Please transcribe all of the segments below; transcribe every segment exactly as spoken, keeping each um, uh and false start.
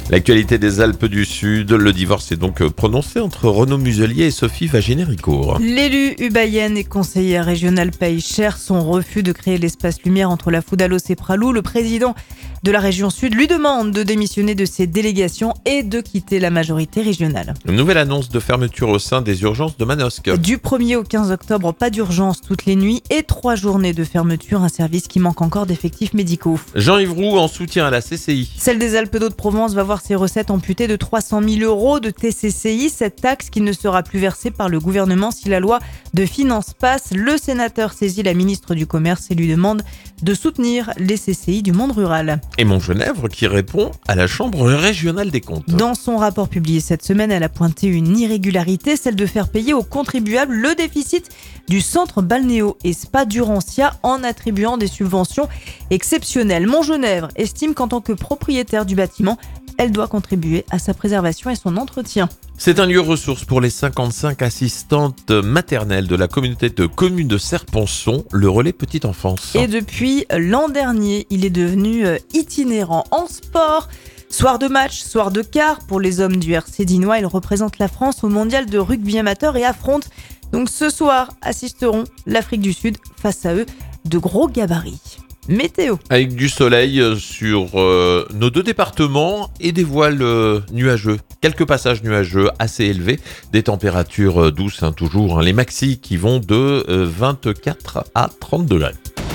L'actualité des Alpes du Sud, le divorce est donc prononcé entre Renaud Muselier et Sophie Wagener-Ricourt. L'élu ubayenne et conseillère régionale paye cher son refus de créer l'espace lumière entre la Foudalos et Pralou. Le président de la région Sud lui demande de démissionner de ses délégations et de quitter la majorité régionale. Une nouvelle annonce de fermeture au sein des urgences de Manosque. Du premier au quinze octobre, pas d'urgence toutes les nuits et trois journées de fermeture, un service qui manque encore d'effectifs médicaux. Jean-Yves Roux en soutien à la C C I. Celle des Alpes-de-Haute-Provence va voir ses recettes amputées de trois cent mille euros de T C C I, cette taxe qui ne sera plus versée par le gouvernement si la loi de finances passe. Le sénateur saisit la ministre du Commerce et lui demande de soutenir les C C I du monde rural. Et Montgenèvre qui répond à la Chambre régionale des comptes. Dans son rapport publié cette semaine, elle a pointé une irrégularité, celle de faire payer aux contribuables le déficit du centre balnéo et spa d'Urantia en attribuant des subventions exceptionnelles. Montgenèvre estime qu'en tant que propriétaire du bâtiment, elle doit contribuer à sa préservation et son entretien. C'est un lieu ressource pour les cinquante-cinq assistantes maternelles de la communauté de communes de Serponçon, le relais petite enfance. Et depuis l'an dernier, il est devenu itinérant en sport. Soir de match, soir de quart pour les hommes du R C Dinois. Ils représentent la France au mondial de rugby amateur et affrontent donc ce soir assisteront l'Afrique du Sud face à eux de gros gabarits. Météo. Avec du soleil sur euh, nos deux départements et des voiles euh, nuageux. Quelques passages nuageux assez élevés. Des températures euh, douces hein, toujours. Hein, les maxis qui vont de euh, vingt-quatre à trente degrés.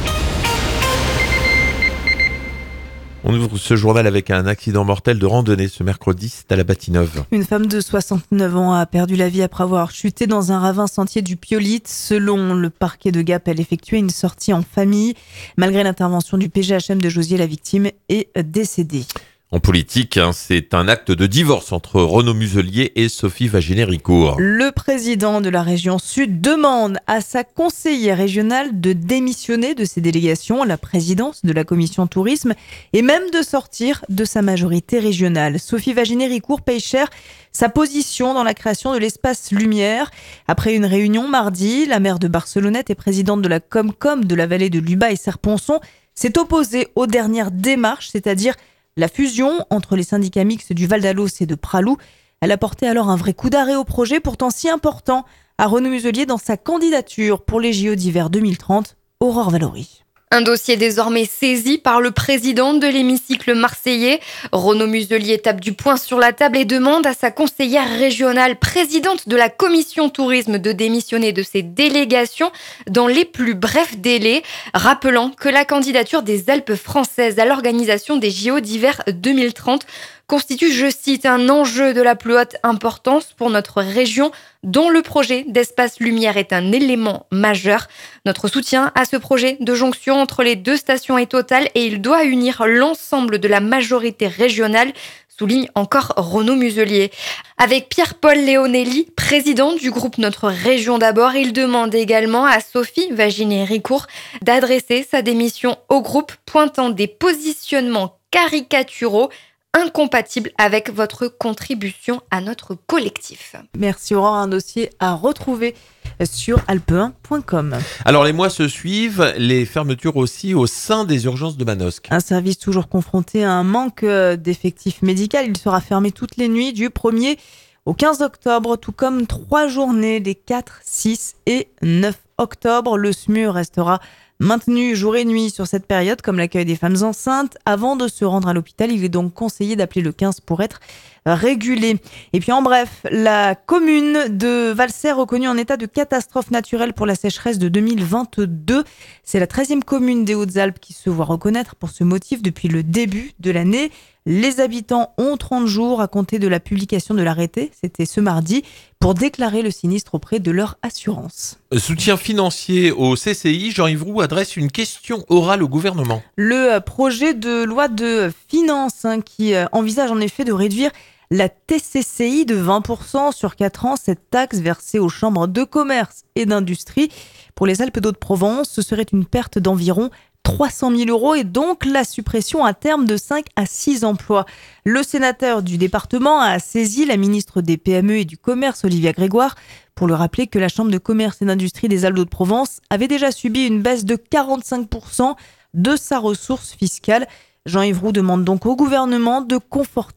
On ouvre ce journal avec un accident mortel de randonnée ce mercredi, c'est à la Bâtie-Neuve. Une femme de soixante-neuf ans a perdu la vie après avoir chuté dans un ravin sentier du Piolite. Selon le parquet de Gap, elle effectuait une sortie en famille. Malgré l'intervention du P G H M de Josier, la victime est décédée. En politique, hein, c'est un acte de divorce entre Renaud Muselier et Sophie Wagener-Ricourt. Le président de la région Sud demande à sa conseillère régionale de démissionner de ses délégations, la présidence de la commission tourisme et même de sortir de sa majorité régionale. Sophie Wagener-Ricourt paye cher sa position dans la création de l'espace lumière. Après une réunion mardi, la maire de Barcelonnette et présidente de la Comcom de la vallée de Luba et Serponçon s'est opposée aux dernières démarches, c'est-à-dire la fusion entre les syndicats mixtes du Val d'Alos et de Pralou. Elle a porté alors un vrai coup d'arrêt au projet, pourtant si important à Renaud Muselier dans sa candidature pour les J O d'hiver deux mille trente, Aurore Valory. Un dossier désormais saisi par le président de l'hémicycle marseillais. Renaud Muselier tape du poing sur la table et demande à sa conseillère régionale, présidente de la commission tourisme, de démissionner de ses délégations dans les plus brefs délais, rappelant que la candidature des Alpes françaises à l'organisation des J O d'hiver deux mille trente constitue, je cite, un enjeu de la plus haute importance pour notre région, dont le projet d'espace lumière est un élément majeur. Notre soutien à ce projet de jonction entre les deux stations est total et il doit unir l'ensemble de la majorité régionale, souligne encore Renaud Muselier. Avec Pierre-Paul Léonelli, président du groupe Notre Région d'abord, il demande également à Sophie Wagener-Ricourt d'adresser sa démission au groupe, pointant des positionnements caricaturaux incompatible avec votre contribution à notre collectif. Merci Aurore, un dossier à retrouver sur alpe un point com. Alors les mois se suivent, les fermetures aussi au sein des urgences de Manosque. Un service toujours confronté à un manque d'effectifs médicaux, il sera fermé toutes les nuits du premier au quinze octobre, tout comme trois journées des quatre, six et neuf octobre. Le S M U restera maintenu jour et nuit sur cette période, comme l'accueil des femmes enceintes. Avant de se rendre à l'hôpital, il est donc conseillé d'appeler le quinze pour être régulé. Et puis en bref, la commune de Valserres reconnue en état de catastrophe naturelle pour la sécheresse de deux mille vingt-deux. C'est la treizième commune des Hautes-Alpes qui se voit reconnaître pour ce motif depuis le début de l'année. Les habitants ont trente jours à compter de la publication de l'arrêté, c'était ce mardi, pour déclarer le sinistre auprès de leur assurance. Soutien financier au C C I, Jean-Yves Roux adresse une question orale au gouvernement. Le projet de loi de finances hein, qui envisage en effet de réduire la T C C I de vingt pour cent sur quatre ans, cette taxe versée aux chambres de commerce et d'industrie. Pour les Alpes-de-Haute-Provence, ce serait une perte d'environ trois cent mille euros et donc la suppression à terme de cinq à six emplois. Le sénateur du département a saisi la ministre des P M E et du Commerce, Olivia Grégoire, pour lui rappeler que la Chambre de commerce et d'industrie des Alpes-de-Haute-Provence avait déjà subi une baisse de quarante-cinq pour cent de sa ressource fiscale. Jean-Yves Roux demande donc au gouvernement de conforter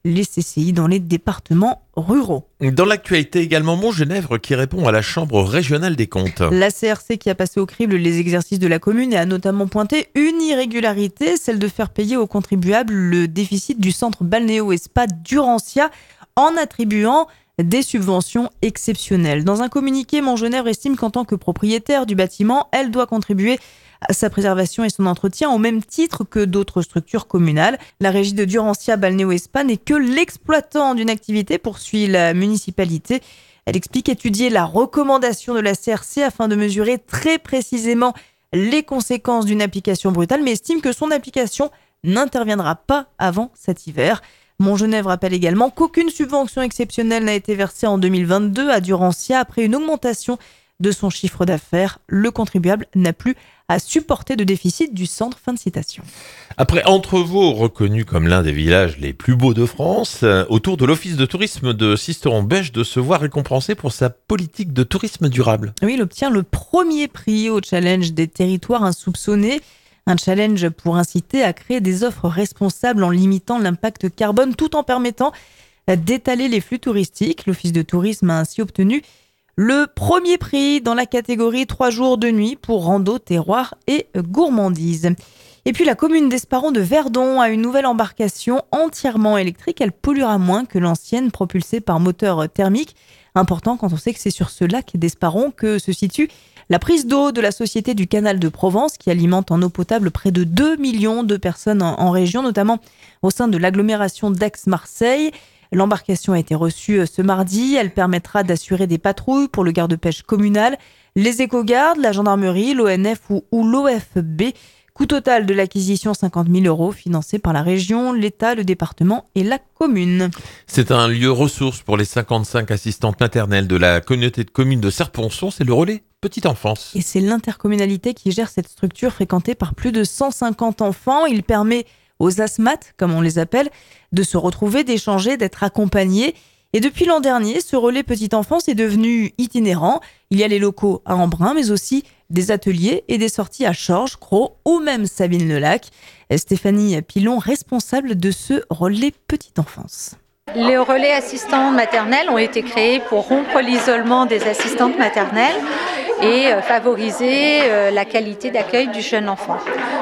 les C C I dans les départements ruraux. Dans l'actualité également, Montgenèvre qui répond à la Chambre régionale des comptes. La C R C qui a passé au crible les exercices de la commune et a notamment pointé une irrégularité, celle de faire payer aux contribuables le déficit du centre balnéo et spa d'Urantia en attribuant des subventions exceptionnelles. Dans un communiqué, Montgenèvre estime qu'en tant que propriétaire du bâtiment, elle doit contribuer à sa préservation et son entretien au même titre que d'autres structures communales. La régie de Durantia Balnéo et Spa n'est que l'exploitant d'une activité, poursuit la municipalité. Elle explique étudier la recommandation de la C R C afin de mesurer très précisément les conséquences d'une application brutale, mais estime que son application n'interviendra pas avant cet hiver. Montgenèvre rappelle également qu'aucune subvention exceptionnelle n'a été versée en deux mille vingt-deux à Durantia après une augmentation de son chiffre d'affaires. Le contribuable n'a plus à supporter de déficit du centre. Fin de citation. Après Entrevaux, reconnu comme l'un des villages les plus beaux de France, euh, autour de l'Office de tourisme de Sisteron-Bèche de se voir récompensé pour sa politique de tourisme durable. Oui, il obtient le premier prix au challenge des territoires insoupçonnés. Un challenge pour inciter à créer des offres responsables en limitant l'impact carbone tout en permettant d'étaler les flux touristiques. L'Office de tourisme a ainsi obtenu le premier prix dans la catégorie trois jours de nuit pour rando, terroir et gourmandise. Et puis la commune d'Esparon de Verdon a une nouvelle embarcation entièrement électrique. Elle polluera moins que l'ancienne propulsée par moteur thermique. Important quand on sait que c'est sur ce lac d'Esparon que se situe la prise d'eau de la Société du Canal de Provence qui alimente en eau potable près de deux millions de personnes en, en région, notamment au sein de l'agglomération d'Aix-Marseille. L'embarcation a été reçue ce mardi. Elle permettra d'assurer des patrouilles pour le garde-pêche communal, les éco-gardes, la gendarmerie, l'O N F ou, ou l'O F B. Coût total de l'acquisition, cinquante mille euros, financé par la région, l'État, le département et la commune. C'est un lieu ressource pour les cinquante-cinq assistantes maternelles de la communauté de communes de Serponçon. C'est le relais petite enfance. Et c'est l'intercommunalité qui gère cette structure fréquentée par plus de cent cinquante enfants. Il permet aux asthmates, comme on les appelle, de se retrouver, d'échanger, d'être accompagnés. Et depuis l'an dernier, ce relais petite enfance est devenu itinérant. Il y a les locaux à Embrun, mais aussi des ateliers et des sorties à Chorges, Crau ou même Sabine-le-Lac. Stéphanie Pilon, responsable de ce relais petite enfance. Les relais assistantes maternelles ont été créés pour rompre l'isolement des assistantes maternelles et favoriser la qualité d'accueil du jeune enfant.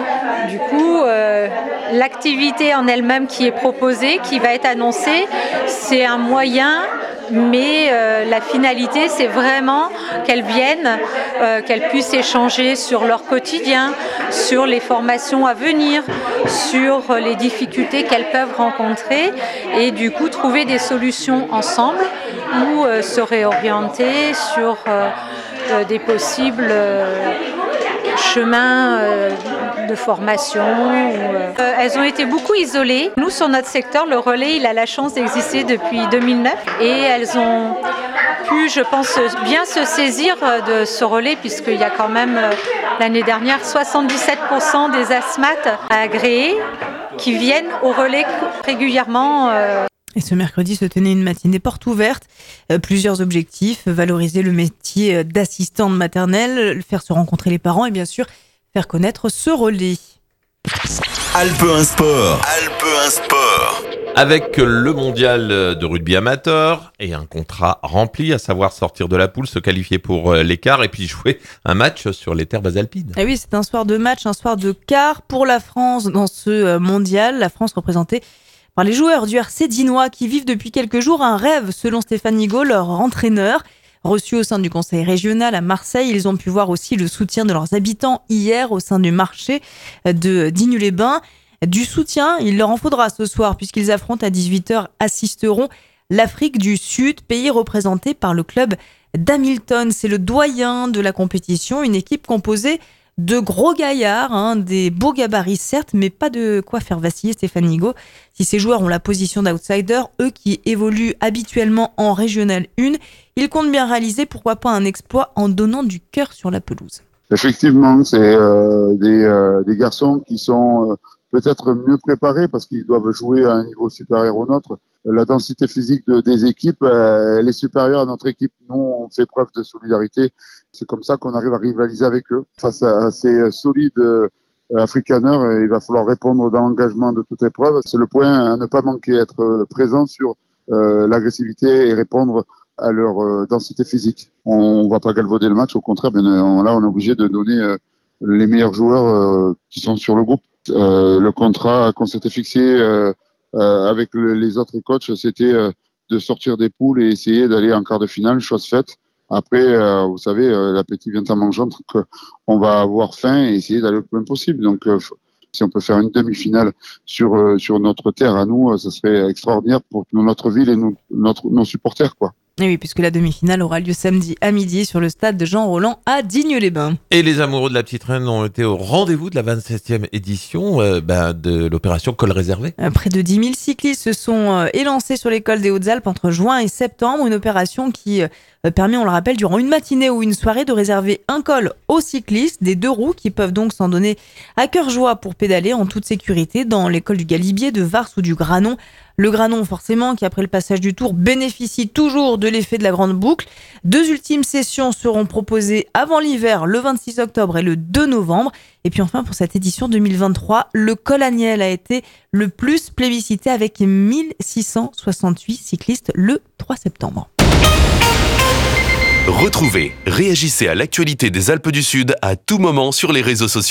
Du coup, euh, l'activité en elle-même qui est proposée, qui va être annoncée, c'est un moyen, mais euh, la finalité, c'est vraiment qu'elles viennent, euh, qu'elles puissent échanger sur leur quotidien, sur les formations à venir, sur les difficultés qu'elles peuvent rencontrer et du coup trouver des solutions ensemble ou euh, se réorienter sur euh, euh, des possibles euh, chemins euh, de formation. Euh, elles ont été beaucoup isolées. Nous, sur notre secteur, le relais, il a la chance d'exister depuis deux mille neuf et elles ont pu, je pense, bien se saisir de ce relais puisqu'il y a quand même, l'année dernière, soixante-dix-sept pour cent des asthmates agréés qui viennent au relais régulièrement. Euh, Et ce mercredi se tenait une matinée porte ouverte. Euh, plusieurs objectifs, valoriser le métier d'assistante maternelle, faire se rencontrer les parents et bien sûr faire connaître ce relais. Alpe un Sport. Alpe un Sport. Avec le mondial de rugby amateur et un contrat rempli, à savoir sortir de la poule, se qualifier pour l'écart et puis jouer un match sur les terres basalpines. Et oui, c'est un soir de match, un soir de quart pour la France dans ce mondial. La France représentée par les joueurs du R C Dinois qui vivent depuis quelques jours un rêve, selon Stéphane Nigaud, leur entraîneur. Reçus au sein du conseil régional à Marseille, ils ont pu voir aussi le soutien de leurs habitants hier au sein du marché de Digne-les-Bains. Du soutien, il leur en faudra ce soir puisqu'ils affrontent à dix-huit heures, assisteront l'Afrique du Sud, pays représenté par le club d'Hamilton. C'est le doyen de la compétition, une équipe composée de gros gaillards, hein, des beaux gabarits certes, mais pas de quoi faire vaciller Stéphane Nigaud. Si ces joueurs ont la position d'outsider, eux qui évoluent habituellement en Régional un, ils comptent bien réaliser pourquoi pas un exploit en donnant du cœur sur la pelouse. Effectivement, c'est euh, des, euh, des garçons qui sont euh, peut-être mieux préparés parce qu'ils doivent jouer à un niveau supérieur au nôtre. La densité physique de, des équipes, euh, elle est supérieure à notre équipe. Nous, on fait preuve de solidarité. C'est comme ça qu'on arrive à rivaliser avec eux. Face à, à ces solides africaneur, il va falloir répondre dans l'engagement de toute épreuve. C'est le point à ne pas manquer, être présent sur euh, l'agressivité et répondre à leur euh, densité physique. On ne va pas galvauder le match, au contraire, ben, on, là on est obligé de donner euh, les meilleurs joueurs euh, qui sont sur le groupe. Euh, le contrat qu'on s'était fixé euh, euh, avec le, les autres coachs, c'était euh, de sortir des poules et essayer d'aller en quart de finale, chose faite. Après, euh, vous savez, euh, l'appétit vient en mangeant, donc on va avoir faim et essayer d'aller le plus loin possible. Donc, euh, si on peut faire une demi-finale sur euh, sur notre terre à nous, ça serait extraordinaire pour notre ville et nous, notre, nos supporters, quoi. Et oui, puisque la demi-finale aura lieu samedi à midi sur le stade de Jean Roland à Digne-les-Bains. Et les amoureux de la petite reine ont été au rendez-vous de la vingt-septième édition euh, bah, de l'opération Col Réservé. Euh, près de dix mille cyclistes se sont euh, élancés sur les cols des Hautes-Alpes entre juin et septembre. Une opération qui euh, permet, on le rappelle, durant une matinée ou une soirée de réserver un col aux cyclistes, des deux roues qui peuvent donc s'en donner à cœur joie pour pédaler en toute sécurité dans les cols du Galibier, de Vars ou du Granon. Le Granon, forcément, qui après le passage du Tour bénéficie toujours de l'effet de la grande boucle. Deux ultimes sessions seront proposées avant l'hiver, le vingt-six octobre et le deux novembre. Et puis enfin, pour cette édition deux mille vingt-trois, le col Aniel a été le plus plébiscité avec mille six cent soixante-huit cyclistes le trois septembre. Retrouvez, réagissez à l'actualité des Alpes du Sud à tout moment sur les réseaux sociaux.